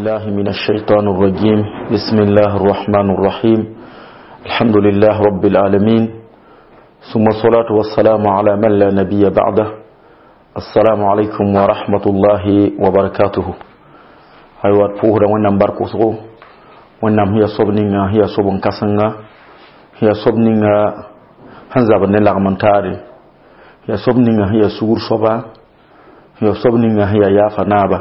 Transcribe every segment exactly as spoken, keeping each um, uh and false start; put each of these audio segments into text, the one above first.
بالله من الشيطان الرجيم. بسم الله الرحمن الرحيم. الحمد لله رب العالمين، ثم الصلاة والسلام على من لا نبي بعده. السلام عليكم ورحمة الله وبركاته. أيوة فوهر ونم بركوسو ونم هي صبنينا هي صبن كسنga هي صبنينا هنزا بنلا منتاري هي صبنينا هي سور صبا هي صبنينا هي يافا نابا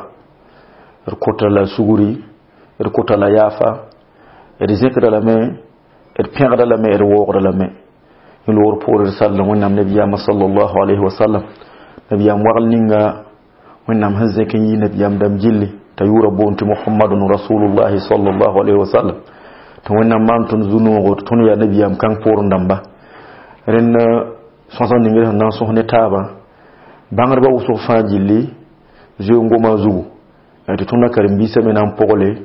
erkota la suguri erkota la yafa er zikra la me er pingda la me er wogra la me il wor pour sallallahu wa nabiyya sallallahu alayhi wa sallam nabiyya waral ninga wonnam hanze kan yi nabiyam dam jilli tayura bonti muhammadun rasulullah sallallahu alayhi wa sallam to wonnam mantun zunugo ton ya nabiyam kan pour ndamba ren sosan ninga nan so ne taba bangar ba uso fa jilli je ngoma zugu ati tuna karimbi se menam pogole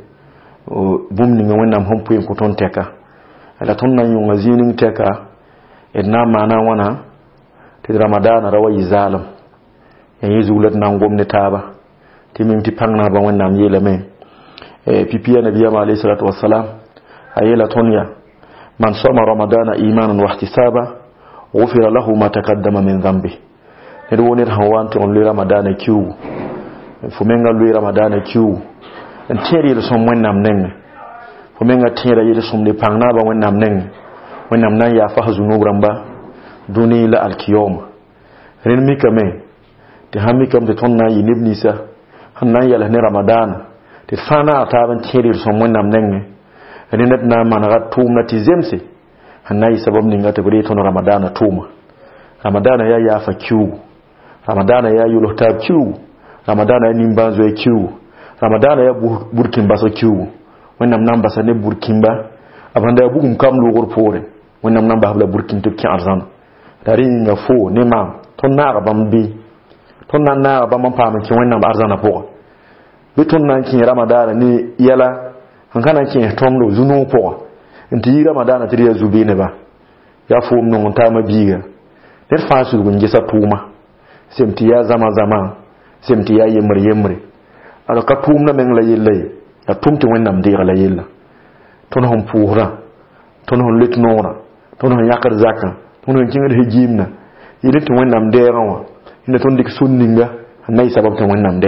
bum ni ngwen nam hompu en ko ton teka ala tonna yu ngazini teka edna mana wana ti ramadan rawa yizalam en yizulat na ngomne taba timin ti pangna ba wonnam yele men e pipiya nabiyya alayhi salatu wassalam ayela tonya man sama ramadana imanan wa ihtisaba ghufira lahu ma taqaddama min dhanbi edo wonir hawanti on li ramadana kiwu fumenga lui ramadana kiu en tieri le som wonnam neng fumenga tiera yele som le pangna ba wonnam neng wonnam nan ya fa hazunu ramba duni la alkiyom ren mi kame te hammi kam te tonna yi nibni sa hanna yala ne ramadana te fana ta ban tieri le som wonnam neng renat na managa tumna ti zemse hanna yi sabab ninga te bari ton ramadana tuma ramadana ya ya fa kiu ramadana ya yulo tab kiu ramadana ya nimbanzo ya kiwu ramadana ya burkin baso kiwu wannan nan basa ne burkin ba abanda ya bugun kam logor pore wannan nan ba habla burkin to ki arzan dari nga fo ne ma ton na ga bambi ton nan na ba man fama ki wannan ba arzana po bi ton nan ki ramadana ne yala han kana ki ton do zunu po inti ramadana tiri ya zubi ne ba ya fo mun ta ma biga der fasu gun gisa tuma semti ya zama zama semti ya yemre yemre ala ka tumna men la yelle ya tumti wonnam de la yella ton hon puura ton hon litnora ton hon yakar zakka ton hon kinga de jimna yele to wonnam de rawa ina ton dik sunninga nay sabab to wonnam de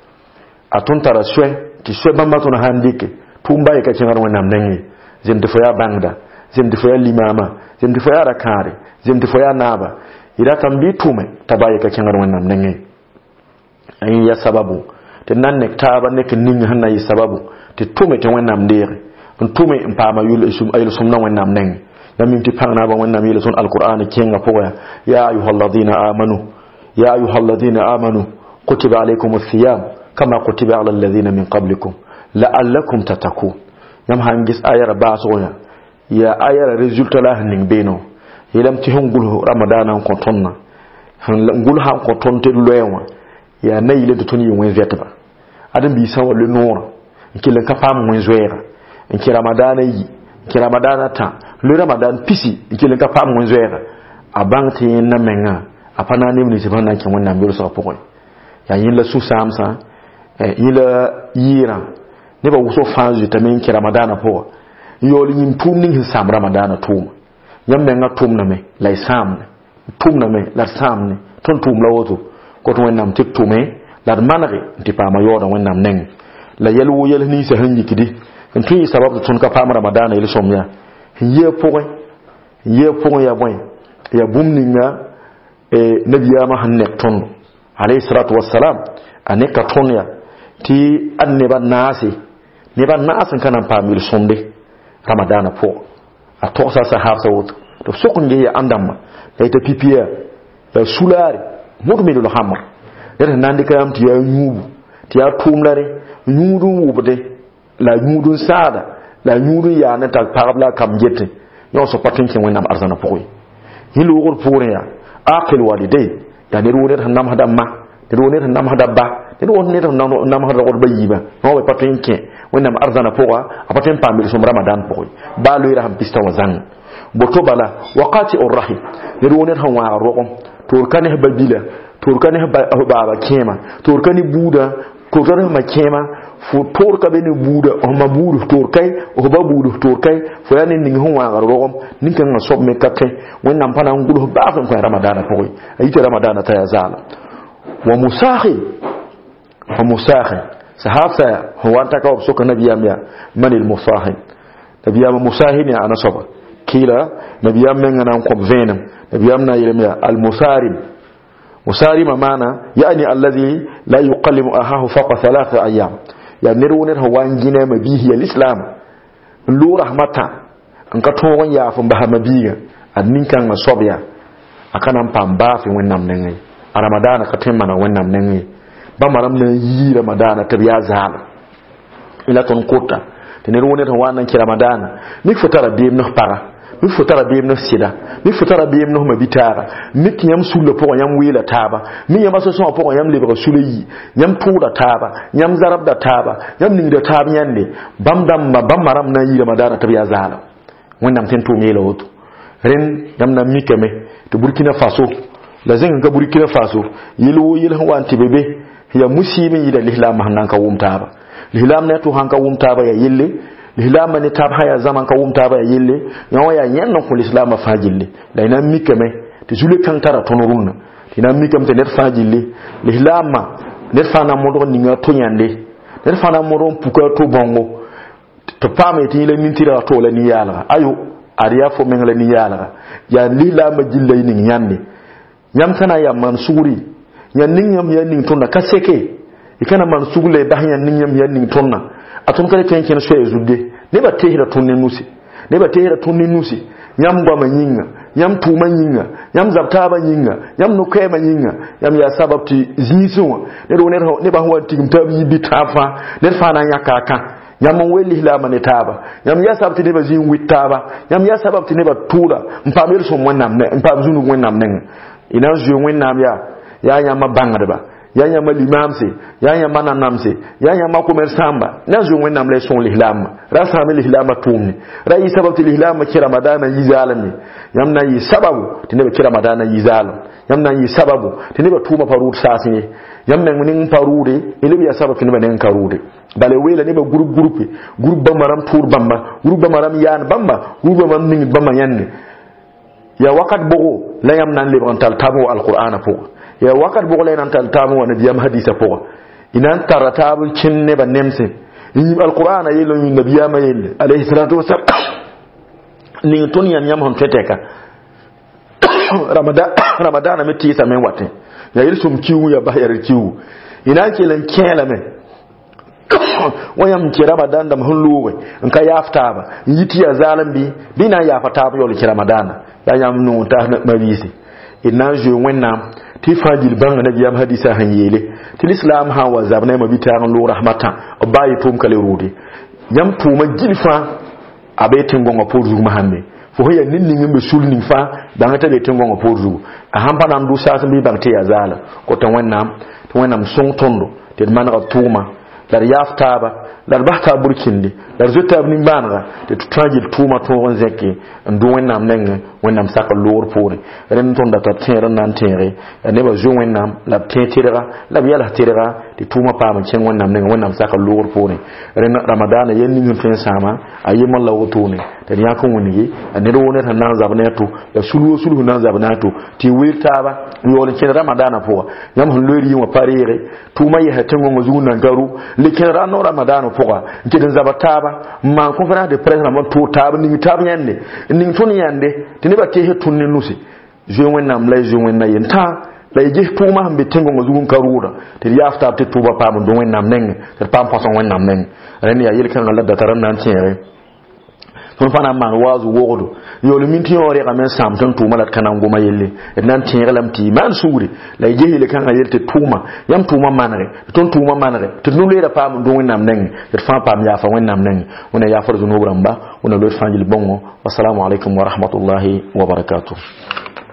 a ton tara swe ti swe bamba ton handike tumba e ka cingar wonnam nangi zem de foya bangda zem de foya limama zem de foya rakare zem de foya naba ida tambi tume tabaye ka cingar wonnam nangi ayin ya sababu te nan nek taaba nek ning hanna yi sababu te tume te wonnam dere on tume mpama yul sum ayul sum na wonnam neng yamin ti pangna ba wonnam yul sun alquran kenga poya ya ayyuhalladhina amanu ya ayyuhalladhina amanu kutiba alaykumus siyam kama kutiba alal ladhina min qablikum la'allakum tattaqun yam hangis ayara basoya ya ayara resultat la ning beno yelam ti hungul ramadana ko tonna ngul ha ko tonte loyewa ya nayle de toni wen vetba adam bi sawa le nora kilen ka pam wen zoera en ki ramadana yi ki ramadana ta le ramadan pisi kilen ka pam wen zoera abanti na menga apana ne ni sibana ki wonna mbiro so pokoy ya yin la su samsa e ila yira ne ba wuso fanzu tamen ki ramadana po yoli yin tumning hin sam ramadana tum yam menga tum na me lai sam tum na me la sam ne ton tum la woto ko to wonnam tiktume lar manare tipa ma yoda wonnam neng la yelu yel ni se hanyi kidi en tuyi sabab tun ka pam ramadana il somya ye poe ye poe ya boy ya bumninga e nabiya ma hanne ton alayhi salatu wassalam aneka ton ya ti anne ban nasi ne ban nasin kana pamil somde ramadana po a to sa sa hafsa wut to sokun ge ya andamma e to pipiya ya sulari mudmilul hamr yata nandi kayam ti ya nyubu ti ya tumlare nyudun wubde la nyudun sada la nyudun ya na ta parabla kam jette yo so patin kin wonnam arzana pokoy hilu gol pore ya aqil waliday ya ne ruwet hanam hadamma de ruwet hanam hadabba de ruwet hanam hadar gol bayiba no be patin kin wonnam arzana pokoy apatin pamil sum ramadan pokoy ba lo ira ham pista wazan boto bala waqati urrahim de ruwet han wa roqom turkani babila turkani baba kema turkani buda turkani makema fu tor ka beni buda o ma budu tor kai o ba budu tor kai fo ya nin ngi hon wa rom nin kan na sob me ka kai wannan fa na ngulu ba fa ko ramadan ko ayi ta ramadan ta ya zala wa musahi wa musahi sahafta huwa taka obsoka nabiyam ya manil musahi nabiyam musahi ni ana soba kila nabiyam men ngana ko venam nabiyam na yelmiya al musarib musarima maana yani alladhi la yuqallimu ahahu faqa thalath ayyam ya nirwunet hawangine mabihi al-islam lu rahmata an ka to won ya fa bahama biga annin kan masobya akanan pamba fi wonnam nengai ramadana ka temana wonnam nengai ba maram na yi ramadana tabiya zala ila ton kota te nirwunet hawanan ki ramadana mi futara bi no para mi futara bi no sida mi futara bi no mabitara mi kiyam sulle po yam wela taba mi yam so so po yam lebra suleyi yam tuda taba yam zarab da taba yam ning da tab nyande bamdam ma bamaram na yi ramadana tabiya zala wonnam ten to mela woto ren yam na mi keme to Burkina Faso la zen ga Burkina Faso yilu yil wanti bebe ya musimi yi da lihlam hanan ka wumta ba lihlam ne to hanka wumta ba ya yille lihlam ne tab haya zaman ka wumta ba ya yille yawa ya yannan kul islam fajille da ina mikame to jule kan tara tonorunna ina mikam te net fajille lihlam net fana modo ninga to nyande net fana modo puka to bongo to pame ti le mintira to la ni yala ayo ariya fo men la ni yala ya lihlam jille ni nyande nyam sana ya mansuri yan ninyam ya ning tonna kaseke ikana man sugule da yan ninyam ya ning tonna atun kale tenken so ezude ne ba tehira tonne nusi ne ba tehira tonne nusi nyam gwa manyinga nyam tuma nyinga nyam zabta ba nyinga nyam no kwe manyinga nyam ya sababti ziso ne do ne ne ba huwa tigum tabi bitafa ne fa na yakaka nyam weli la mane taba nyam ya sababti ne ba zin witaba nyam ya sababti ne ba tura mpamir so wonnam ne mpam zunu wonnam ne ina zo wonnam ya ya nyama bangadba ya nyama limamse ya nyama nanamse ya nyama komersamba nazo wonnam le son lihlam rasa mi lihlama tumni rai sababti lihlama ki ramadana yizalami yamna yi sababu tinebe ki ramadana yizalam yamna yi sababu tinebe tuma farut sasine yamna munin farude ile ya sababu tinebe nen karude bale wela ne ba groupe groupe groupe bamaram tour bamba groupe bamaram yan bamba groupe bamaram ning bamba yanne ya wakat bogo la yamna le bantal tabo alqur'ana fo ya wakat bo le nan tal tamu wana biyam hadisa po inan taratabul cinne ba nemse ni alqur'ana yelo ni nabiyama yel alayhi salatu wassalam ni ton yan yam hon feteka ramadan ramadan meti sa men wate ya yelsum kiwu ya bayar kiwu ina kelan kela men wayam ki ramadan da mahulluwe in ka yafta ba yiti ya zalambi bina ya fata ba yol ki ramadan ya yam nu ta mabisi ina je wennam ti fajil banga nabi yam hadisa hanyele ti islam ha wa zabna ma bitan lu rahmatan bayi tum kale rudi yam tuma jilfa abetin gonga podu mahamme fo hoya ninni ngimbe sulni fa banga tabe tin gonga podu a hampa nan du sa bi bangte ya zala ko tan wennam to wennam son tondo te man ga tuma dar yaftaba dar bahta burkindi dar zutta ibn banga te tutajil tuma to won zekke ndu wennam nenge wennam saka lor pore ren ton da tere nan tere ne ba jo wennam la tetira la biya tira te tuma pa man chen wennam nenge wennam saka lor pore ren ramadana yenni ngin fen sama ayima la wotone te ya ko woni ne do wonata nan zabna to da sulu sulu nan zabna to ti wirtaba yole chen ramadana po yam hon lori wa parire tuma ya hatengo ngozun nan garu likin rano ramadana po nkidan zabataba ma conférence de presse na to tab ni tab nyande ni tun yande tini ba te hetun ni nusi je wonnam lay je wonna yenta lay je tuma hambe tengo ngozugun karura te yafta te tuba pam do wonnam neng te pam façon wonnam neng ren ya yel kan la da taran nan tiere ton fana man wazu wogodo yo le minti yore ka men sam ton tuma lat kanan goma yelle nan tiere lam ti man suri lay je yel kan ayel te tuma yam tuma manare ton tuma manare te no le da pam do wonnam neng te fa pam ya fa wonnam neng wona ya farzu no bramba wona lo fanjil bongo wassalamu alaikum wa rahmatullahi wa barakatuh.